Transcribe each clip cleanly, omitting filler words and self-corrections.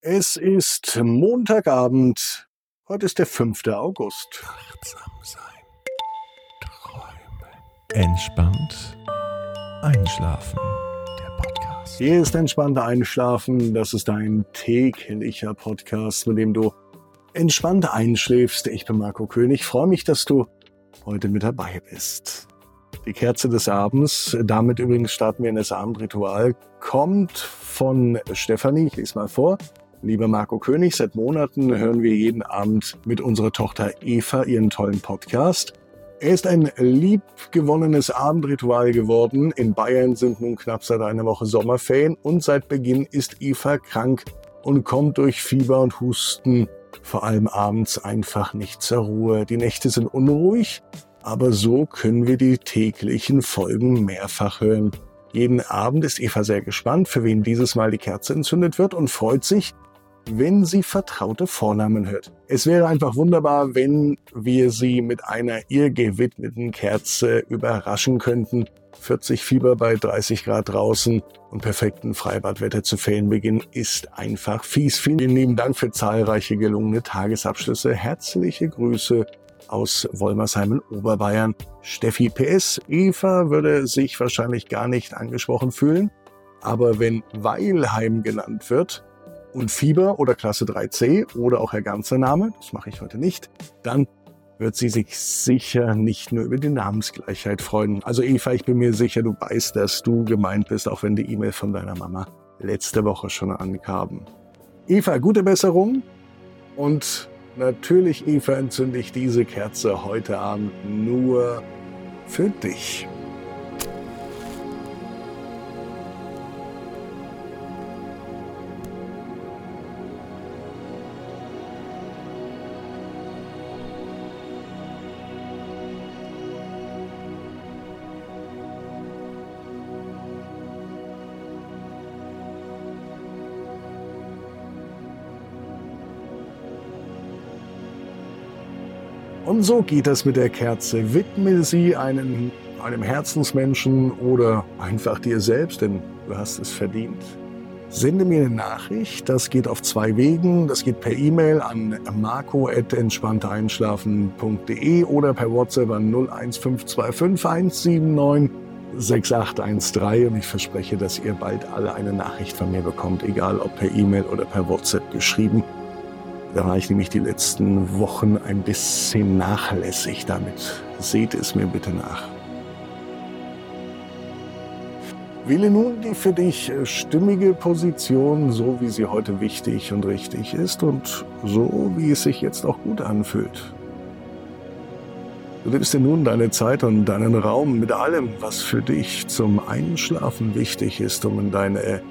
Es ist Montagabend. Heute ist der 5. August. Achtsam sein. Träumen. Entspannt einschlafen. Der Podcast. Hier ist entspannt einschlafen. Das ist ein täglicher Podcast, mit dem du entspannt einschläfst. Ich bin Marco König. Ich freue mich, dass du heute mit dabei bist. Die Kerze des Abends, damit übrigens starten wir in das Abendritual, kommt von Stefanie. Ich lese mal vor. Lieber Marco König, seit Monaten hören wir jeden Abend mit unserer Tochter Eva ihren tollen Podcast. Er ist ein liebgewonnenes Abendritual geworden. In Bayern sind nun knapp seit einer Woche Sommerferien und seit Beginn ist Eva krank und kommt durch Fieber und Husten, vor allem abends, einfach nicht zur Ruhe. Die Nächte sind unruhig, aber so können wir die täglichen Folgen mehrfach hören. Jeden Abend ist Eva sehr gespannt, für wen dieses Mal die Kerze entzündet wird und freut sich, wenn sie vertraute Vornamen hört. Es wäre einfach wunderbar, wenn wir sie mit einer ihr gewidmeten Kerze überraschen könnten. 40 Fieber bei 30 Grad draußen und perfekten Freibadwetter zu Ferienbeginn ist einfach fies. Vielen lieben Dank für zahlreiche gelungene Tagesabschlüsse. Herzliche Grüße aus Wolmersheim in Oberbayern. Steffi PS. Eva würde sich wahrscheinlich gar nicht angesprochen fühlen, aber wenn Weilheim genannt wird, und Fieber oder Klasse 3c oder auch ihr ganzer Name, das mache ich heute nicht, dann wird sie sich sicher nicht nur über die Namensgleichheit freuen. Also Eva, ich bin mir sicher, du weißt, dass du gemeint bist, auch wenn die E-Mail von deiner Mama letzte Woche schon ankam. Eva, gute Besserung und natürlich, Eva, entzünde ich diese Kerze heute Abend nur für dich. Und so geht es mit der Kerze. Widme sie einem Herzensmenschen oder einfach dir selbst, denn du hast es verdient. Sende mir eine Nachricht, das geht auf 2 Wegen. Das geht per E-Mail an marco@entspannteinschlafen.de oder per WhatsApp an 01525 179 6813 und ich verspreche, dass ihr bald alle eine Nachricht von mir bekommt, egal ob per E-Mail oder per WhatsApp geschrieben. Da war ich nämlich die letzten Wochen ein bisschen nachlässig damit. Seht es mir bitte nach. Wähle nun die für dich stimmige Position, so wie sie heute wichtig und richtig ist und so wie es sich jetzt auch gut anfühlt. Du nimmst dir nun deine Zeit und deinen Raum mit allem, was für dich zum Einschlafen wichtig ist, um in deine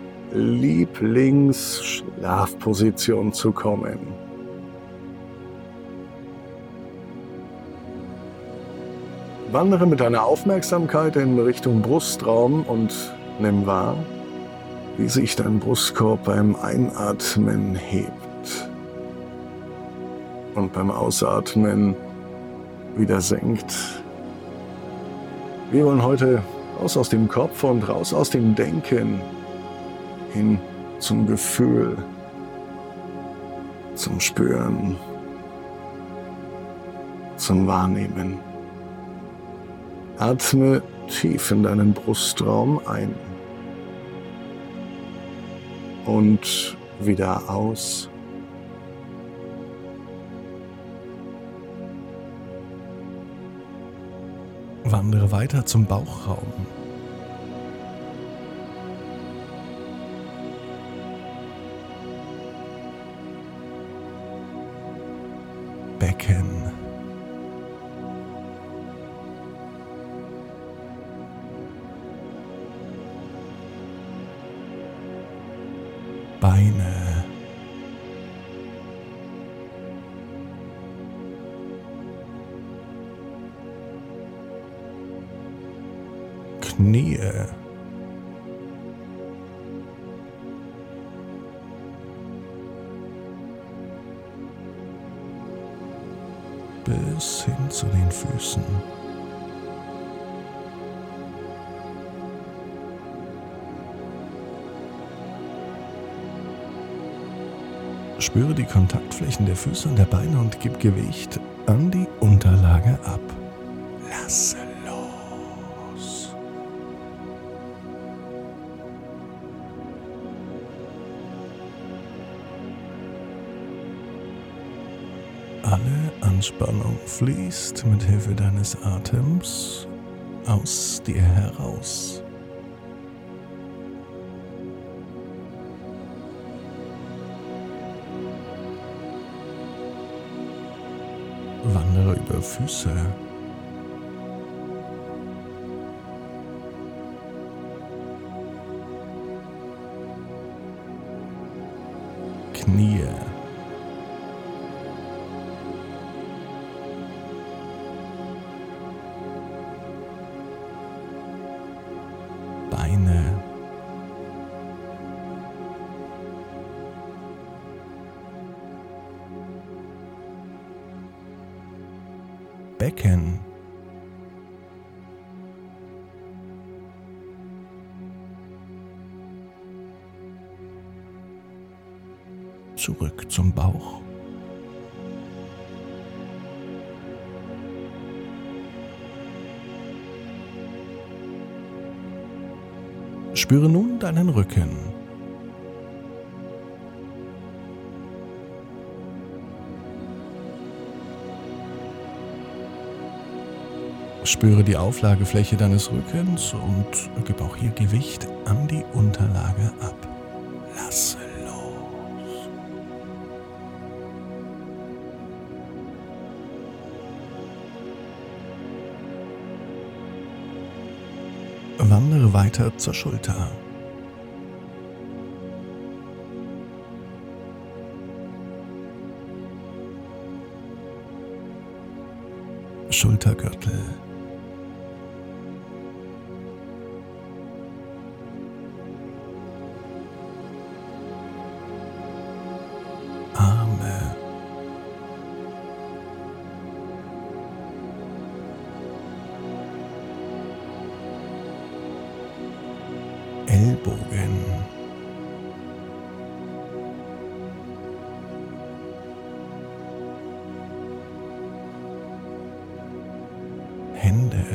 Lieblingsschlafposition zu kommen. Wandere mit deiner Aufmerksamkeit in Richtung Brustraum und nimm wahr, wie sich dein Brustkorb beim Einatmen hebt und beim Ausatmen wieder senkt. Wir wollen heute raus aus dem Kopf und raus aus dem Denken hin zum Gefühl, zum Spüren, zum Wahrnehmen. Atme tief in deinen Brustraum ein und wieder aus. Wandere weiter zum Bauchraum. Becken. Beine. Knie. Bis hin zu den Füßen. Spüre die Kontaktflächen der Füße und der Beine und gib Gewicht an die Unterlage ab. Lasse los. Alle Anspannung fließt mit Hilfe deines Atems aus dir heraus. Wandere über Füße, Knie, Beine, Becken, zurück zum Bauch, spüre nun deinen Rücken. Spüre die Auflagefläche deines Rückens und gib auch hier Gewicht an die Unterlage ab. Lasse los. Wandere weiter zur Schulter. Schultergürtel. Arme. Ellbogen. Hände.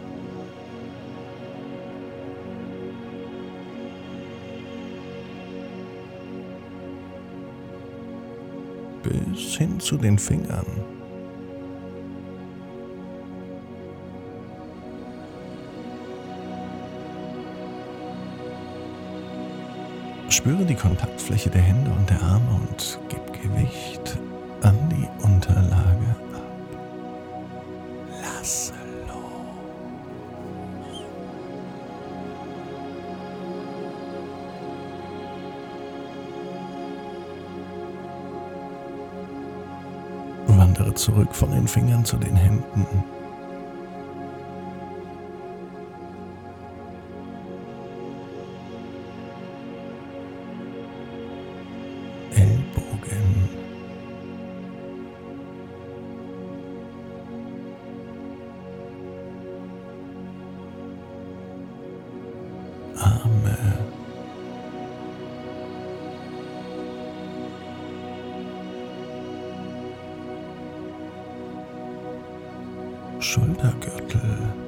Bis hin zu den Fingern. Spüre die Kontaktfläche der Hände und der Arme und gib Gewicht an die Unterlage ab. Lasse los. Wandere zurück von den Fingern zu den Händen. Ellbogen. Arme. Schultergürtel.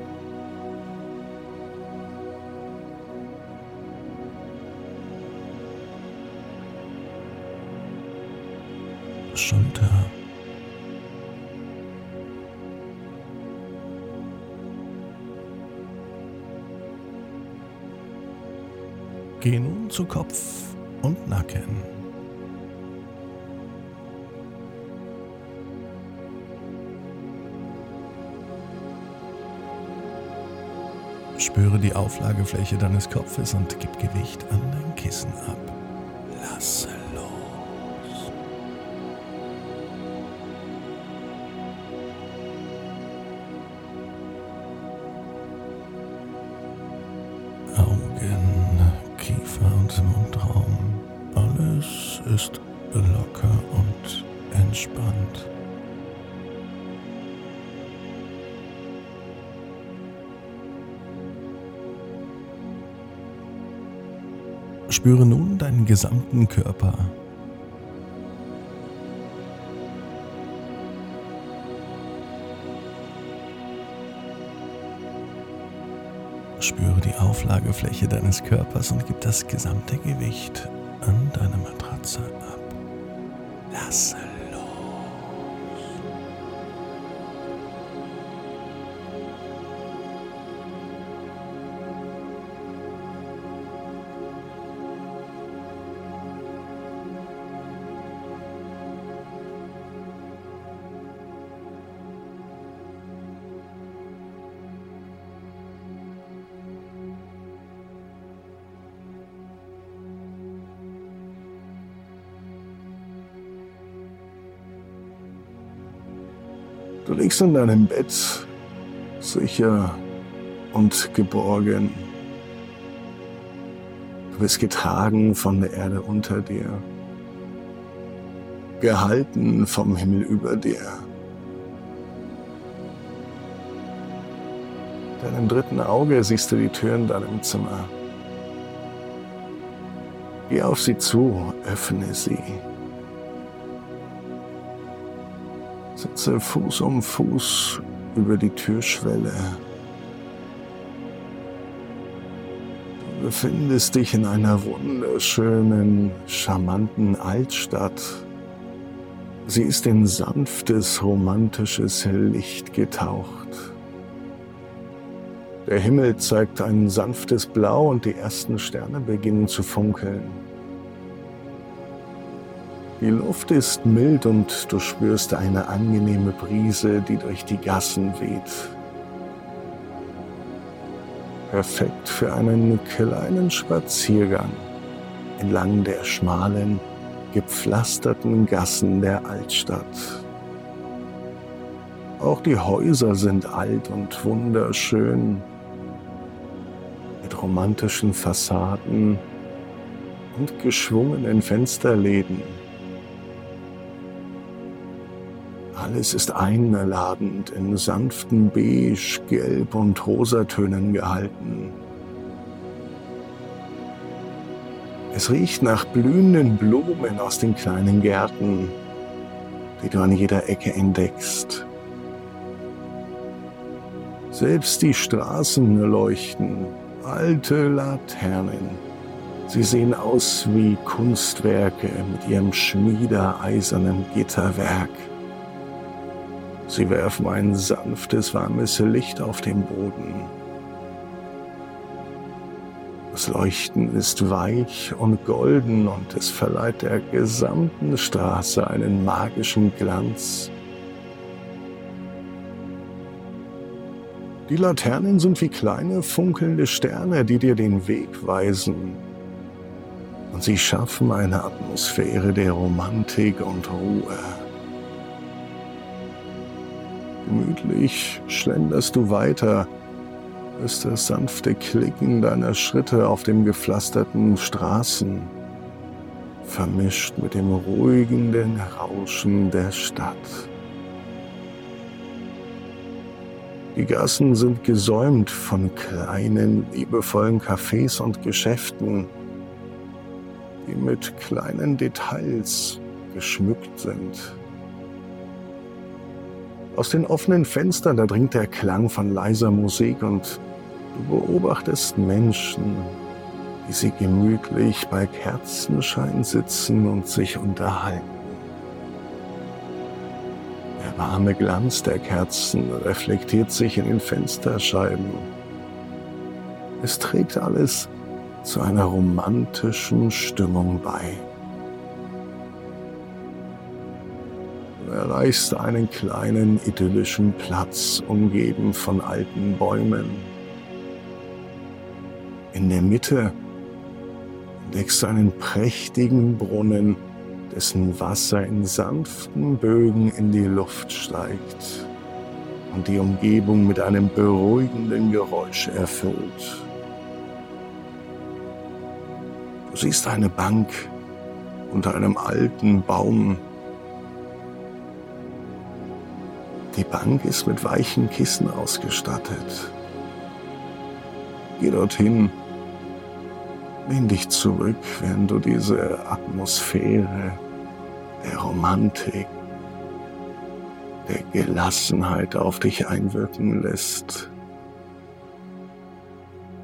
Schulter. Geh nun zu Kopf und Nacken. Spüre die Auflagefläche deines Kopfes und gib Gewicht an dein Kissen ab. Lasse los. Augen, Kiefer und Mundraum. Alles ist locker und entspannt. Spüre nun deinen gesamten Körper. Spüre die Auflagefläche deines Körpers und gib das gesamte Gewicht an deine Matratze ab. Lasse los. Du liegst in deinem Bett, sicher und geborgen. Du bist getragen von der Erde unter dir, gehalten vom Himmel über dir. In deinem dritten Auge siehst du die Tür in deinem Zimmer. Geh auf sie zu, öffne sie. Setze Fuß um Fuß über die Türschwelle. Du befindest dich in einer wunderschönen, charmanten Altstadt. Sie ist in sanftes, romantisches Licht getaucht. Der Himmel zeigt ein sanftes Blau und die ersten Sterne beginnen zu funkeln. Die Luft ist mild und du spürst eine angenehme Brise, die durch die Gassen weht. Perfekt für einen kleinen Spaziergang entlang der schmalen, gepflasterten Gassen der Altstadt. Auch die Häuser sind alt und wunderschön, mit romantischen Fassaden und geschwungenen Fensterläden. Alles ist einladend in sanften Beige, Gelb und Rosatönen gehalten. Es riecht nach blühenden Blumen aus den kleinen Gärten, die du an jeder Ecke entdeckst. Selbst die Straßen leuchten, alte Laternen. Sie sehen aus wie Kunstwerke mit ihrem schmiedeeisernen Gitterwerk. Sie werfen ein sanftes, warmes Licht auf den Boden. Das Leuchten ist weich und golden und es verleiht der gesamten Straße einen magischen Glanz. Die Laternen sind wie kleine, funkelnde Sterne, die dir den Weg weisen. Und sie schaffen eine Atmosphäre der Romantik und Ruhe. Gemütlich schlenderst du weiter, bis das sanfte Klicken deiner Schritte auf den gepflasterten Straßen vermischt mit dem beruhigenden Rauschen der Stadt. Die Gassen sind gesäumt von kleinen, liebevollen Cafés und Geschäften, die mit kleinen Details geschmückt sind. Aus den offenen Fenstern, da dringt der Klang von leiser Musik und du beobachtest Menschen, wie sie gemütlich bei Kerzenschein sitzen und sich unterhalten. Der warme Glanz der Kerzen reflektiert sich in den Fensterscheiben. Es trägt alles zu einer romantischen Stimmung bei. Du erreichst einen kleinen idyllischen Platz, umgeben von alten Bäumen. In der Mitte entdeckst du einen prächtigen Brunnen, dessen Wasser in sanften Bögen in die Luft steigt und die Umgebung mit einem beruhigenden Geräusch erfüllt. Du siehst eine Bank unter einem alten Baum. Die Bank ist mit weichen Kissen ausgestattet. Geh dorthin, lehn dich zurück, während du diese Atmosphäre der Romantik, der Gelassenheit auf dich einwirken lässt.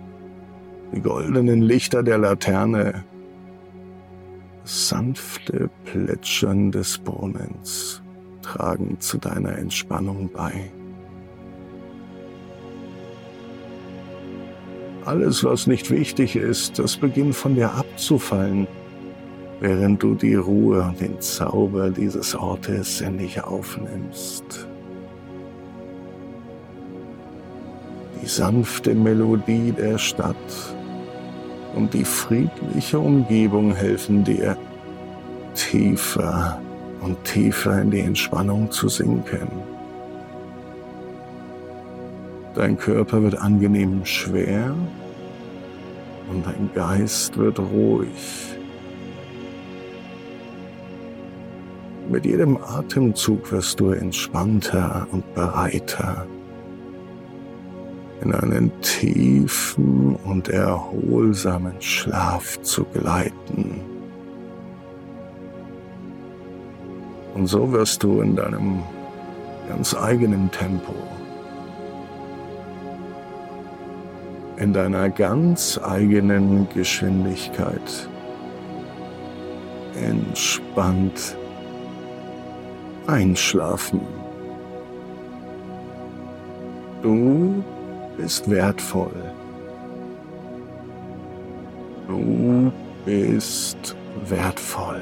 Die goldenen Lichter der Laterne, das sanfte Plätschern des Brunnens tragen zu deiner Entspannung bei. Alles, was nicht wichtig ist, das beginnt von dir abzufallen, während du die Ruhe und den Zauber dieses Ortes in dich aufnimmst. Die sanfte Melodie der Stadt und die friedliche Umgebung helfen dir, tiefer und tiefer in die Entspannung zu sinken. Dein Körper wird angenehm schwer und dein Geist wird ruhig. Mit jedem Atemzug wirst du entspannter und bereiter, in einen tiefen und erholsamen Schlaf zu gleiten. Und so wirst du in deinem ganz eigenen Tempo, in deiner ganz eigenen Geschwindigkeit entspannt einschlafen. Du bist wertvoll. Du bist wertvoll.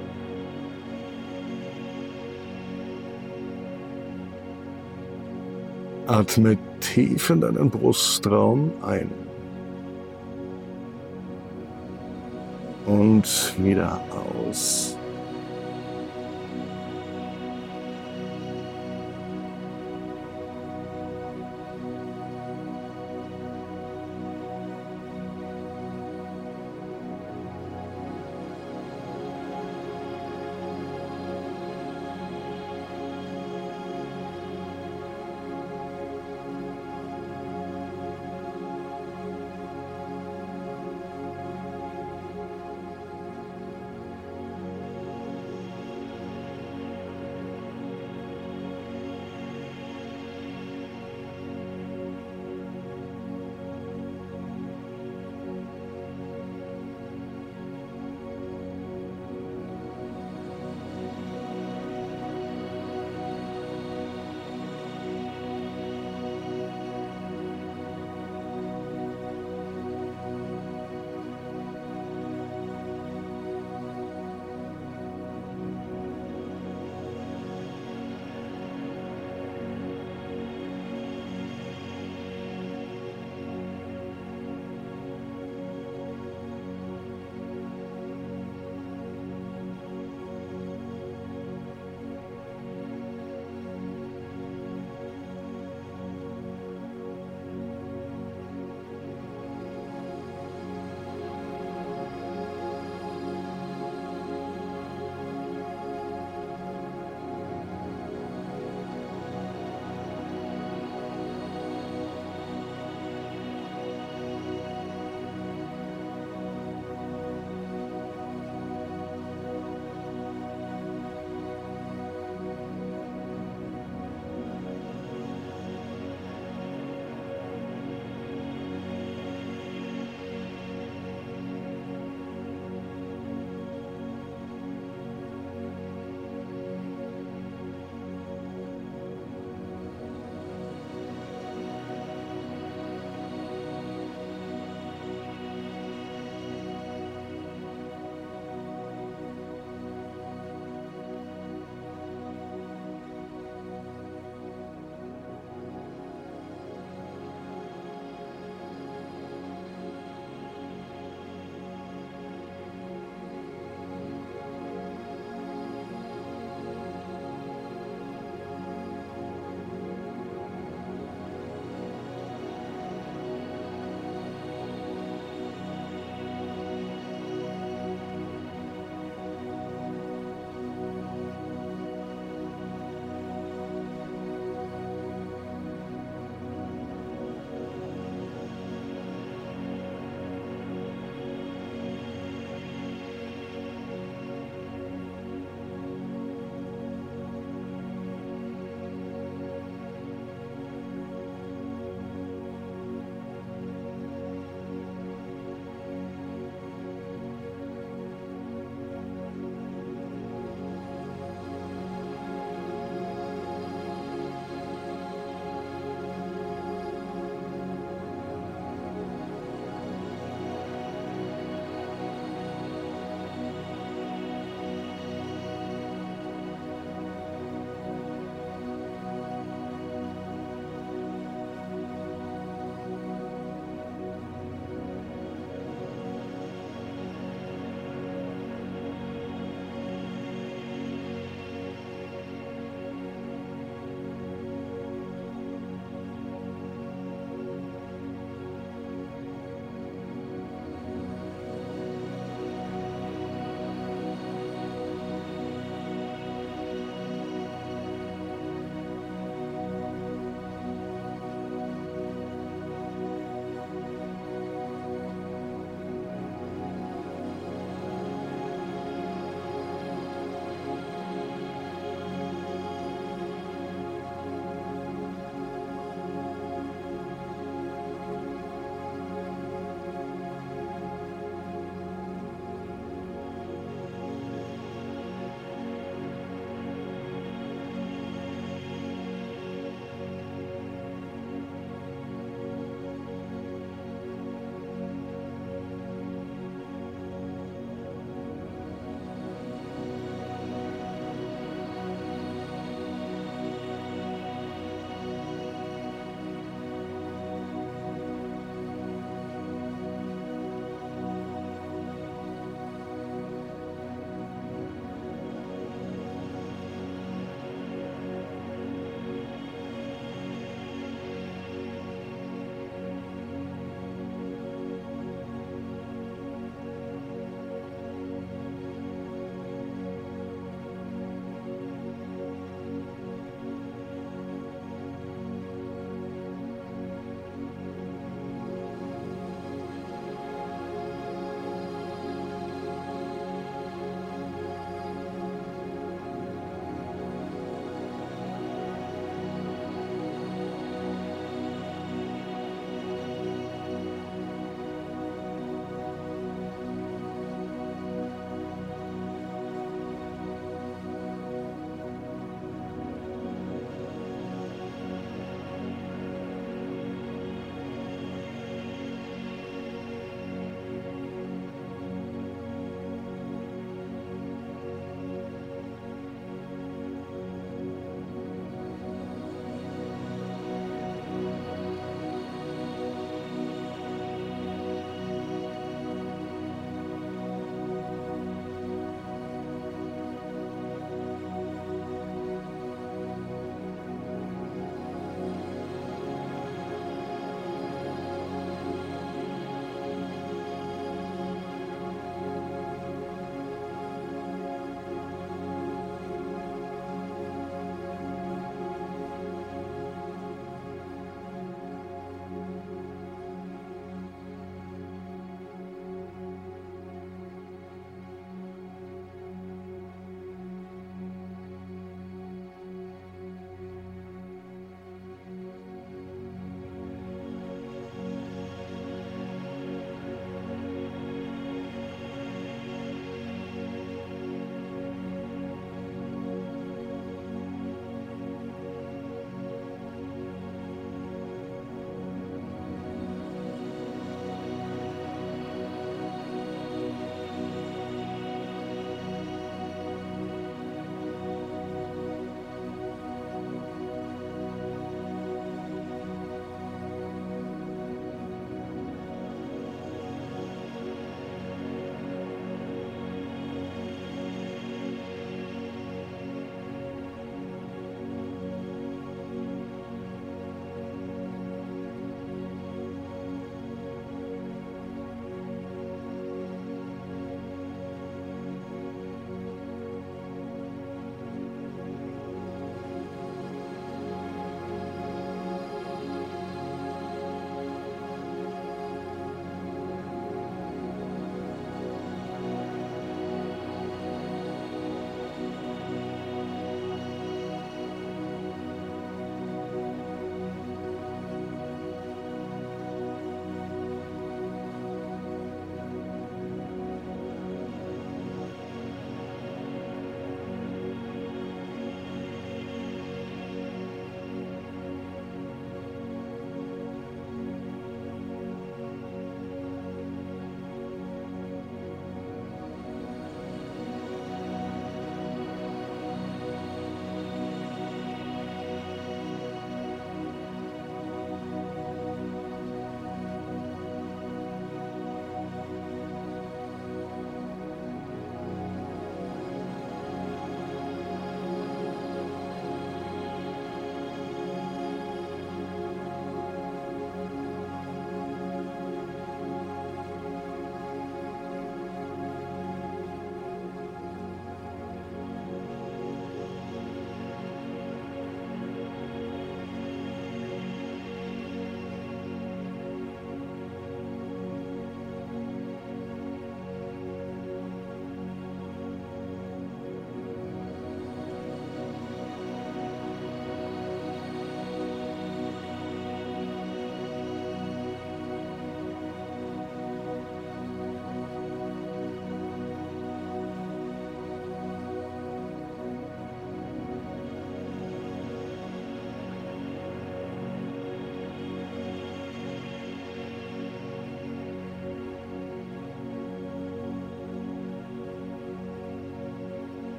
Atme tief in deinen Brustraum ein und wieder aus.